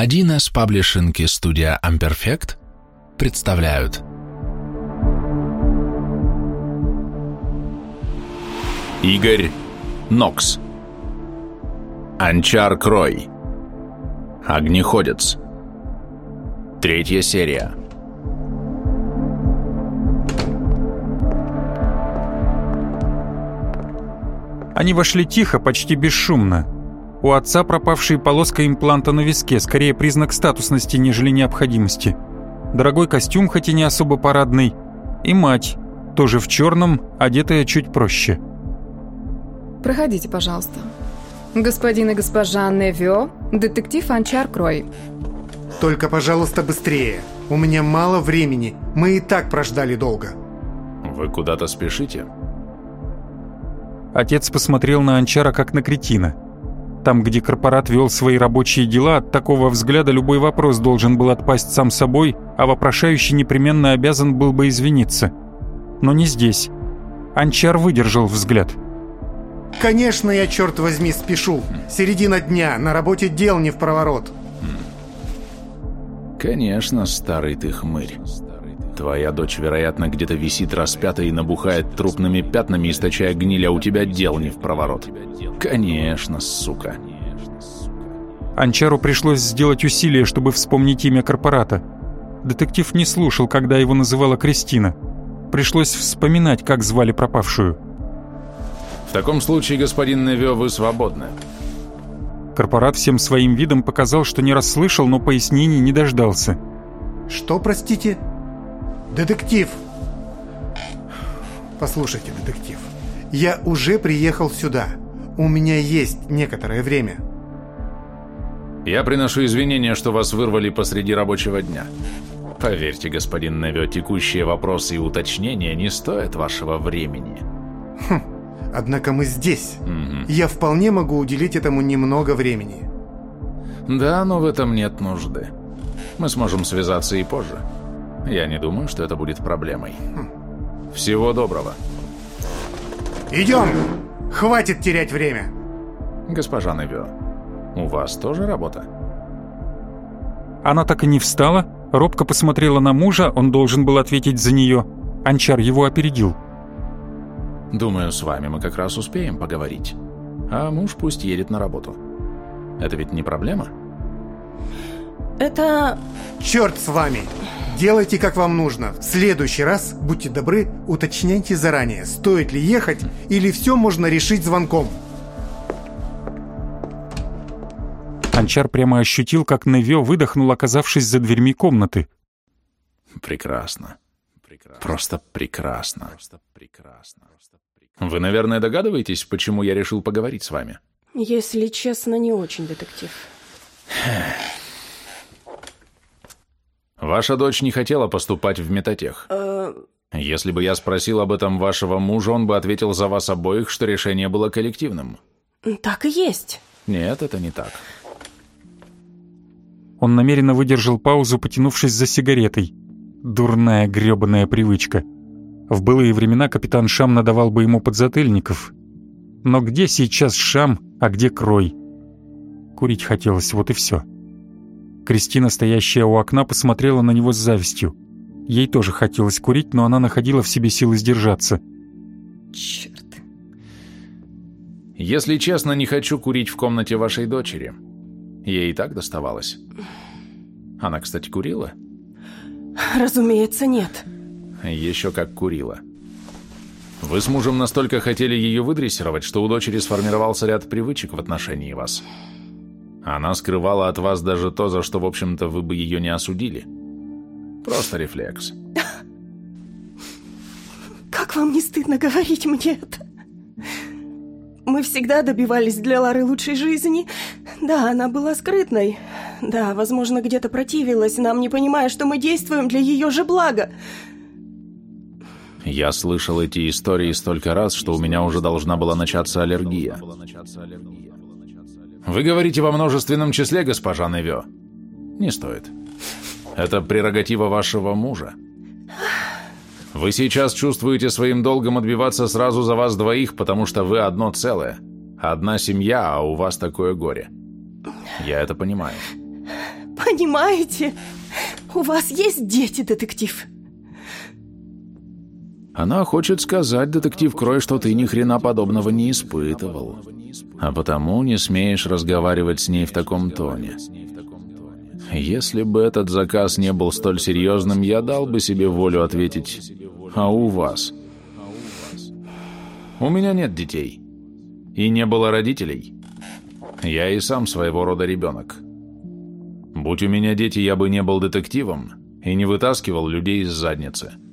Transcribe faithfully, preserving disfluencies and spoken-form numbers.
один эс Publishing и студия Amperfect представляют Игорь Нокс, Анчар Крой, Огнеходец. Третья серия. Они вошли тихо, почти бесшумно. У отца пропавшая полоска импланта на виске, скорее признак статусности, нежели необходимости. Дорогой костюм, хоть и не особо парадный. И мать, тоже в черном, одетая чуть проще. Проходите, пожалуйста. Господин и госпожа Невё, детектив Анчар Крой. Только, пожалуйста, быстрее. У меня мало времени. Мы и так прождали долго. Вы куда-то спешите? Отец посмотрел на Анчара как на кретина. Там, где корпорат вел свои рабочие дела, от такого взгляда любой вопрос должен был отпасть сам собой, а вопрошающий непременно обязан был бы извиниться. Но не здесь. Анчар выдержал взгляд. Конечно, я, черт возьми, спешу. Середина дня, на работе дел не впроворот. Конечно, старый ты хмырь. Твоя дочь, вероятно, где-то висит распятая и набухает трупными пятнами, источая гниль, а у тебя дел не впроворот. Конечно, сука. Анчару пришлось сделать усилие, чтобы вспомнить имя корпората. Детектив не слушал, когда его называла Кристина. Пришлось вспоминать, как звали пропавшую. В таком случае, господин Невё, вы свободны. Корпорат всем своим видом показал, что не расслышал, но пояснений не дождался. Что, простите? Детектив! Послушайте, детектив, я уже приехал сюда. У меня есть некоторое время. Я приношу извинения, что вас вырвали посреди рабочего дня. Поверьте, господин Невё, текущие вопросы и уточнения не стоят вашего времени. Хм, однако мы здесь. Угу. Я вполне могу уделить этому немного времени. Да, но в этом нет нужды. Мы сможем связаться и позже. Я не думаю, что это будет проблемой. Всего доброго. Идем! Хватит терять время! Госпожа Невё, у вас тоже работа? Она так и не встала, робко посмотрела на мужа, он должен был ответить за нее. Анчар его опередил. Думаю, с вами мы как раз успеем поговорить. А муж пусть едет на работу. Это ведь не проблема? Это... Черт с вами! Делайте, как вам нужно. В следующий раз, будьте добры, уточняйте заранее, стоит ли ехать, или все можно решить звонком. Анчар прямо ощутил, как Невё выдохнул, оказавшись за дверьми комнаты. Прекрасно. Просто прекрасно. Вы, наверное, догадываетесь, почему я решил поговорить с вами? Если честно, не очень, детектив. Ваша дочь не хотела поступать в медотех. Э... Если бы я спросил об этом вашего мужа, он бы ответил за вас обоих, что решение было коллективным. Так и есть. Нет, это не так. Он намеренно выдержал паузу, потянувшись за сигаретой. Дурная грёбаная привычка. В былые времена капитан Шам надавал бы ему подзатыльников. Но где сейчас Шам, а где Крой? Курить хотелось, вот и все. Кристина, стоящая у окна, посмотрела на него с завистью. Ей тоже хотелось курить, но она находила в себе силы сдержаться. Черт. Если честно, не хочу курить в комнате вашей дочери. Ей и так доставалось. Она, кстати, курила? Разумеется, нет. Еще как курила. Вы с мужем настолько хотели ее выдрессировать, что у дочери сформировался ряд привычек в отношении вас. Она скрывала от вас даже то, за что, в общем-то, вы бы ее не осудили. Просто рефлекс. Как вам не стыдно говорить мне это? Мы всегда добивались для Лары лучшей жизни. Да, она была скрытной. Да, возможно, где-то противилась нам, не понимая, что мы действуем для ее же блага. Я слышал эти истории столько раз, что у меня уже должна была начаться аллергия. Вы говорите во множественном числе, госпожа Невё. Не стоит. Это прерогатива вашего мужа. Вы сейчас чувствуете своим долгом отбиваться сразу за вас двоих, потому что вы одно целое. Одна семья, а у вас такое горе. Я это понимаю. понимаете? У вас есть дети, детектив? Она хочет сказать, детектив Крой, что ты ни хрена подобного не испытывал. А потому не смеешь разговаривать с ней в таком тоне. Если бы этот заказ не был столь серьезным, я дал бы себе волю ответить: а у вас? У меня нет детей. И не было родителей. Я и сам своего рода ребенок. Будь у меня дети, я бы не был детективом и не вытаскивал людей из задницы.